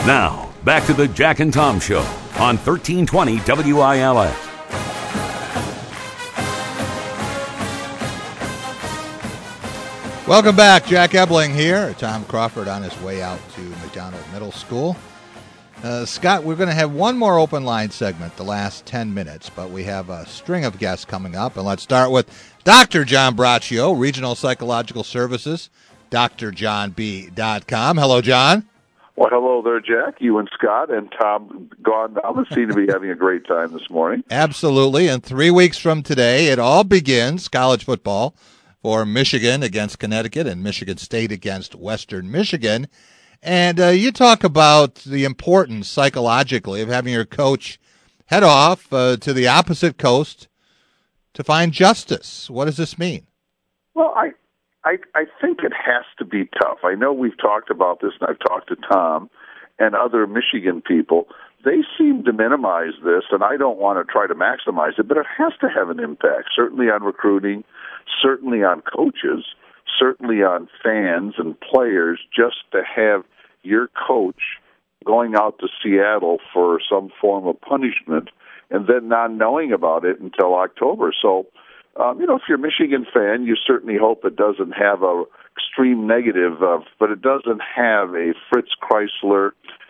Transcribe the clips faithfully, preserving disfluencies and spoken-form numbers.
Now, back to the Jack and Tom Show on thirteen twenty W I L S. Welcome back. Jack Ebling here. Tom Crawford on his way out to McDonald Middle School. Uh, Scott, we're going to have one more open line segment the last ten minutes, but we have a string of guests coming up. And let's start with Doctor John Braccio, Regional Psychological Services, D R john b dot com. Hello, John. Well, hello there, Jack. You and Scott and Tom gone now. They seem to be having a great time this morning. Absolutely. And three weeks from today, it all begins, college football, for Michigan against Connecticut and Michigan State against Western Michigan. And uh, you talk about the importance psychologically of having your coach head off uh, to the opposite coast to find justice. What does this mean? Well, I I, I think it has to be tough. I know we've talked about this, and I've talked to Tom and other Michigan people. They seem to minimize this, and I don't want to try to maximize it, but it has to have an impact, certainly on recruiting, certainly on coaches, certainly on fans and players, just to have your coach going out to Seattle for some form of punishment and then not knowing about it until October. So, Um, you know, if you're a Michigan fan, you certainly hope it doesn't have a extreme negative, of, but it doesn't have a Fritz Chrysler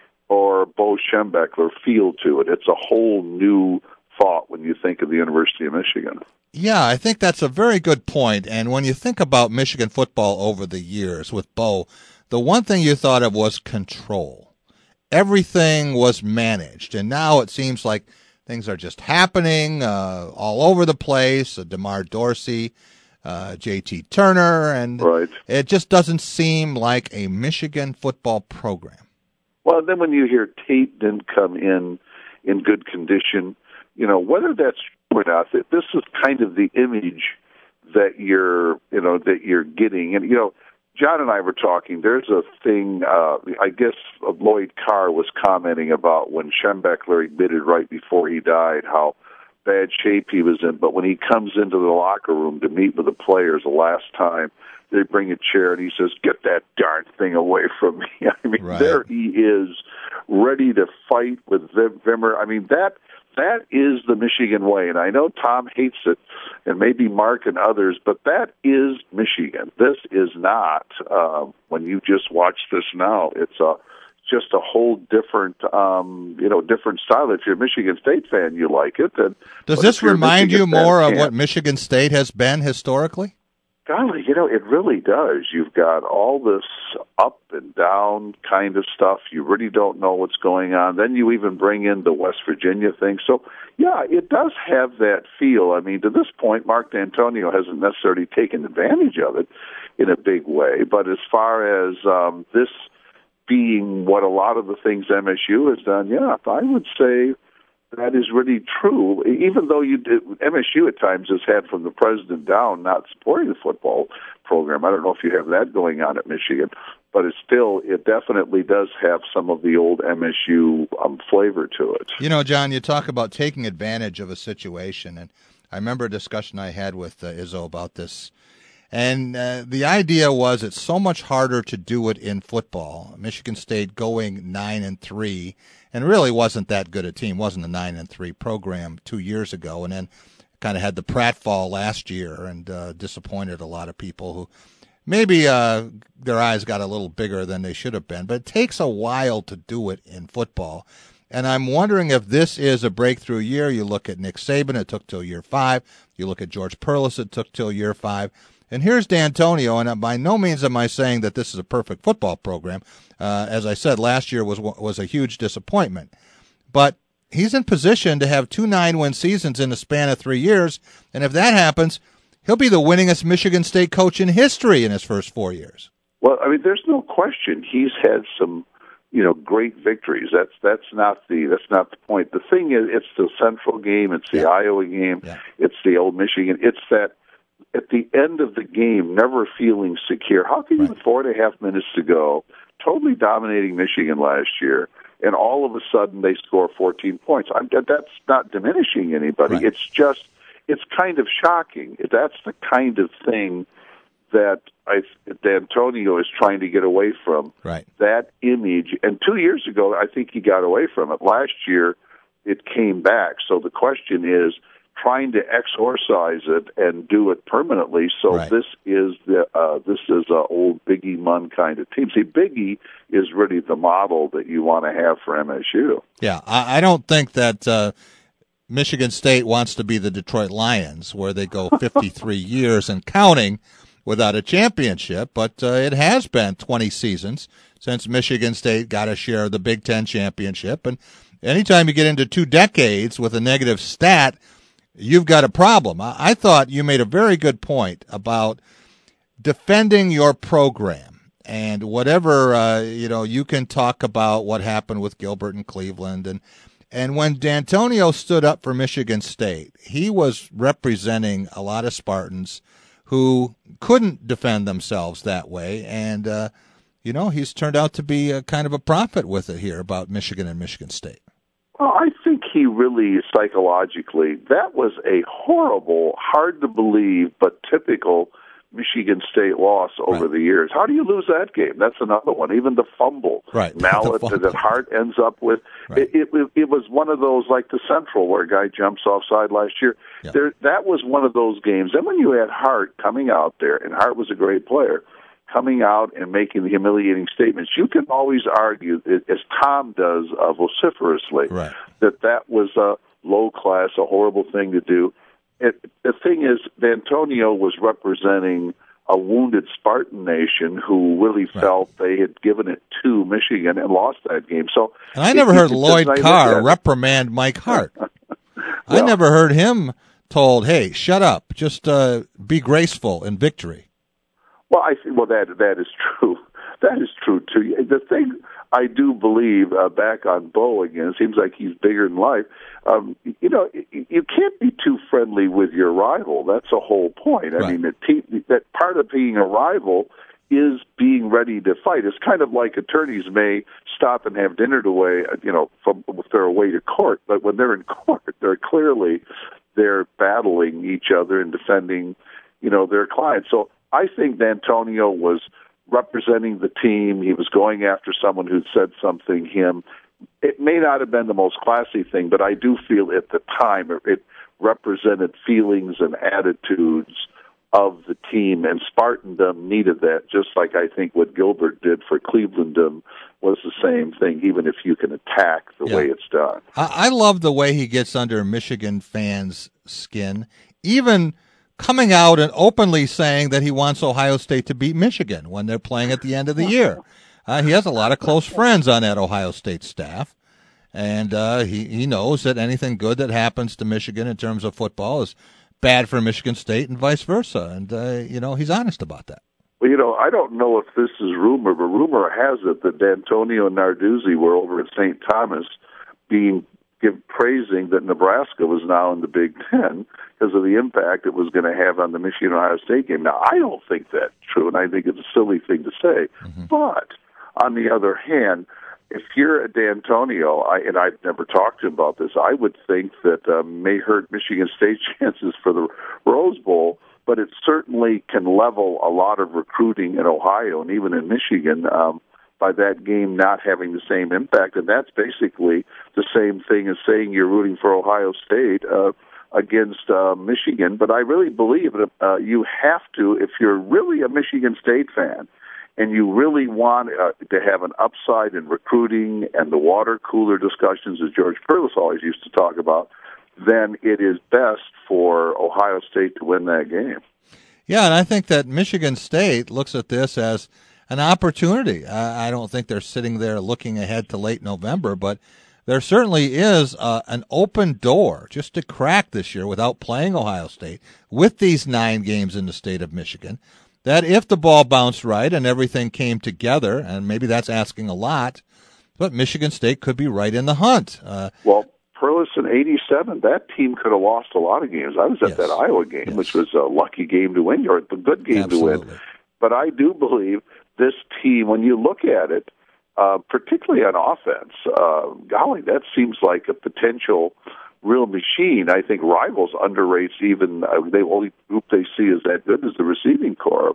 or Bo Schembechler feel to it. It's a whole new thought when you think of the University of Michigan. Yeah, I think that's a very good point. And when you think about Michigan football over the years with Bo, the one thing you thought of was control. Everything was managed, and now it seems like things are just happening uh, all over the place. Uh, DeMar Dorsey, uh, J T Turner, and right. It just doesn't seem like a Michigan football program. Well, then when you hear Tate didn't come in in good condition, you know, whether that's true or not, that this is kind of the image that you're, you know, that you're getting. And, you know, John and I were talking. There's a thing, uh, I guess Lloyd Carr was commenting about when Schembechler admitted right before he died how bad shape he was in. But when he comes into the locker room to meet with the players the last time, they bring a chair and he says, "Get that darn thing away from me." I mean, right. There he is, ready to fight with Vimmer. I mean, that that is the Michigan way. And I know Tom hates it, and maybe Mark and others, but that is Michigan. This is not, uh, when you just watch this now, it's a just a whole different, um, you know, different style. If you're a Michigan State fan, you like it. And, Does this remind you more of what Michigan State has been historically? Golly, you know, it really does. You've got all this up and down kind of stuff. You really don't know what's going on. Then you even bring in the West Virginia thing. So, yeah, it does have that feel. I mean, to this point, Mark D'Antonio hasn't necessarily taken advantage of it in a big way. But as far as um, this being what a lot of the things M S U has done, yeah, I would say that is really true, even though you did, M S U at times has had from the president down not supporting the football program. I don't know if you have that going on at Michigan, but it's still, it definitely does have some of the old M S U um, flavor to it. You know, John, you talk about taking advantage of a situation, and I remember a discussion I had with uh, Izzo about this. And uh, the idea was it's so much harder to do it in football. Michigan State going nine and three, and really wasn't that good a team. Wasn't a nine and three program two years ago, and then kind of had the pratfall last year and uh, disappointed a lot of people who maybe uh, their eyes got a little bigger than they should have been. But it takes a while to do it in football. And I'm wondering if this is a breakthrough year. You look at Nick Saban, it took till year five. You look at George Perlis, it took till year five. And here's D'Antonio, and by no means am I saying that this is a perfect football program. Uh, as I said, last year was was a huge disappointment. But he's in position to have two nine-win seasons in the span of three years, and if that happens, he'll be the winningest Michigan State coach in history in his first four years. Well, I mean, there's no question he's had some, you know, great victories. That's that's not the that's not the point. The thing is, it's the Central game, it's the yeah. Iowa game, yeah. it's the old Michigan. It's that at the end of the game, never feeling secure. How can you, with four and a half minutes to go, totally dominating Michigan last year, and all of a sudden they score fourteen points? I'm, that's not diminishing anybody. Right. It's just, it's kind of shocking. That's the kind of thing that I, D'Antonio is trying to get away from. Right. That image. And two years ago, I think he got away from it. Last year, it came back. So the question is trying to exorcise it and do it permanently. So right. this is the uh, this is a old Biggie Munn kind of team. See, Biggie is really the model that you want to have for M S U. Yeah, I, I don't think that uh, Michigan State wants to be the Detroit Lions, where they go fifty-three years and counting without a championship, but uh, it has been twenty seasons since Michigan State got a share of the Big Ten championship. And anytime you get into two decades with a negative stat, you've got a problem. I, I thought you made a very good point about defending your program. And whatever, uh, you know, you can talk about what happened with Gilbert and Cleveland. And, and when D'Antonio stood up for Michigan State, he was representing a lot of Spartans who couldn't defend themselves that way. And, uh, you know, he's turned out to be a kind of a prophet with it here about Michigan and Michigan State. Well, I think he really, psychologically, that was a horrible, hard to believe, but typical Michigan State loss over right. the years. How do you lose that game? That's another one. Even the fumble, right. mallet fumble. that Hart ends up with. Right. It, it, it was one of those like the Central where a guy jumps offside last year. Yeah. There, that was one of those games. And when you had Hart coming out there, and Hart was a great player, coming out and making the humiliating statements, you can always argue, as Tom does uh, vociferously, right. that that was a low class, a horrible thing to do. It, the thing is, D'Antonio was representing a wounded Spartan nation who really right. felt they had given it to Michigan and lost that game. So, and I never it, heard it, Lloyd nice Carr reprimand Mike Hart. well, I never heard him told, "Hey, shut up, just uh, be graceful in victory." Well, I think well that that is true. That is true too. The thing I do believe uh, back on Bo again, it seems like he's bigger than life. Um, you know, you can't be too friendly with your rival. That's the whole point. I right. mean, the team, that part of being a rival is being ready to fight. It's kind of like attorneys may stop and have dinner away, you know, from, if they're away to court. But when they're in court, they're clearly they're battling each other and defending, you know, their clients. So I think D'Antonio was representing the team. He was going after someone who'd said something him. It may not have been the most classy thing, but I do feel at the time it represented feelings and attitudes of the team, and Spartandom needed that, just like I think what Gilbert did for Clevelandom was the same thing, even if you can attack the yeah. way it's done. I, I love the way he gets under Michigan fans' skin, even coming out and openly saying that he wants Ohio State to beat Michigan when they're playing at the end of the year. Uh, he has a lot of close friends on that Ohio State staff, and uh, he, he knows that anything good that happens to Michigan in terms of football is bad for Michigan State and vice versa. And, uh, you know, he's honest about that. Well, you know, I don't know if this is rumor, but rumor has it that D'Antonio and Narduzzi were over at Saint Thomas being give, praising that Nebraska was now in the Big Ten because of the impact it was going to have on the Michigan-Ohio State game. Now, I don't think that's true, and I think it's a silly thing to say. Mm-hmm. But on the other hand, if you're a D'Antonio, I, and I've never talked to him about this, I would think that uh, may hurt Michigan State's chances for the Rose Bowl, but it certainly can level a lot of recruiting in Ohio and even in Michigan um, by that game not having the same impact. And that's basically the same thing as saying you're rooting for Ohio State uh, against uh, Michigan. But I really believe that uh, you have to, if you're really a Michigan State fan, and you really want uh, to have an upside in recruiting and the water cooler discussions that George Perlis always used to talk about, then it is best for Ohio State to win that game. Yeah, and I think that Michigan State looks at this as an opportunity. I, I don't think they're sitting there looking ahead to late November, but there certainly is uh, an open door just to crack this year without playing Ohio State with these nine games in the state of Michigan. That if the ball bounced right and everything came together, and maybe that's asking a lot, but Michigan State could be right in the hunt. Uh, well, Perlis in eighty-seven, that team could have lost a lot of games. I was at yes, that Iowa game, yes. which was a lucky game to win, or a good game Absolutely. to win. But I do believe this team, when you look at it, uh, particularly on offense, uh, golly, that seems like a potential real machine. I think Rivals underrates even uh, the only group they see is that good is the receiving corps.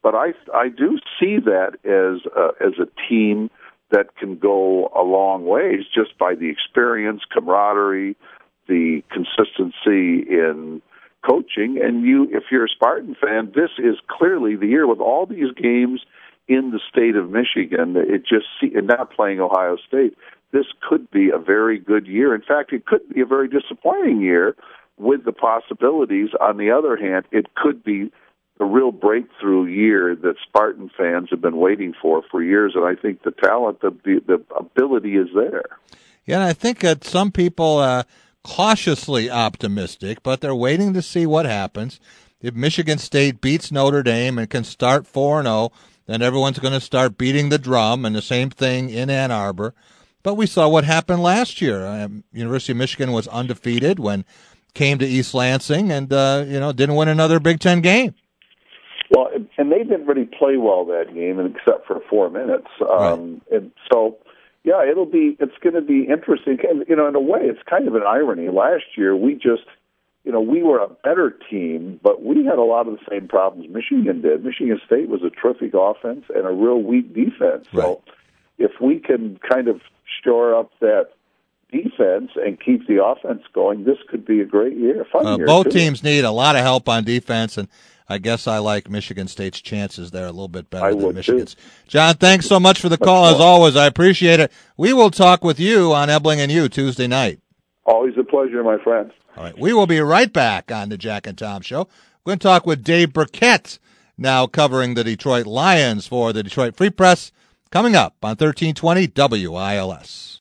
but I I do see that as a, as a team that can go a long ways just by the experience, camaraderie, the consistency in coaching. And you, if you're a Spartan fan, this is clearly the year with all these games in the state of Michigan. It just see, and not playing Ohio State, this could be a very good year. In fact, it could be a very disappointing year with the possibilities. On the other hand, it could be a real breakthrough year that Spartan fans have been waiting for for years, and I think the talent, the the ability is there. Yeah, and I think that some people are cautiously optimistic, but they're waiting to see what happens. If Michigan State beats Notre Dame and can start four and oh, then everyone's going to start beating the drum, and the same thing in Ann Arbor. But we saw what happened last year. Um, University of Michigan was undefeated when came to East Lansing and, uh, you know, didn't win another Big Ten game. Well, and they didn't really play well that game, except for four minutes. Um, right. And so, yeah, it'll be, it's going to be interesting. And, you know, in a way, it's kind of an irony. Last year, we just, you know, we were a better team, but we had a lot of the same problems Michigan did. Michigan State was a terrific offense and a real weak defense. Right. So if we can kind of shore up that defense and keep the offense going, this could be a great year, a fun uh, year. Both too. teams need a lot of help on defense, and I guess I like Michigan State's chances there a little bit better I than Michigan's. Too. John, thanks so much for the call, as always. I appreciate it. We will talk with you on Ebling and You Tuesday night. Always a pleasure, my friends. All right, we will be right back on the Jack and Tom Show. We're going to talk with Dave Burkett, now covering the Detroit Lions for the Detroit Free Press, coming up on thirteen twenty W I L S.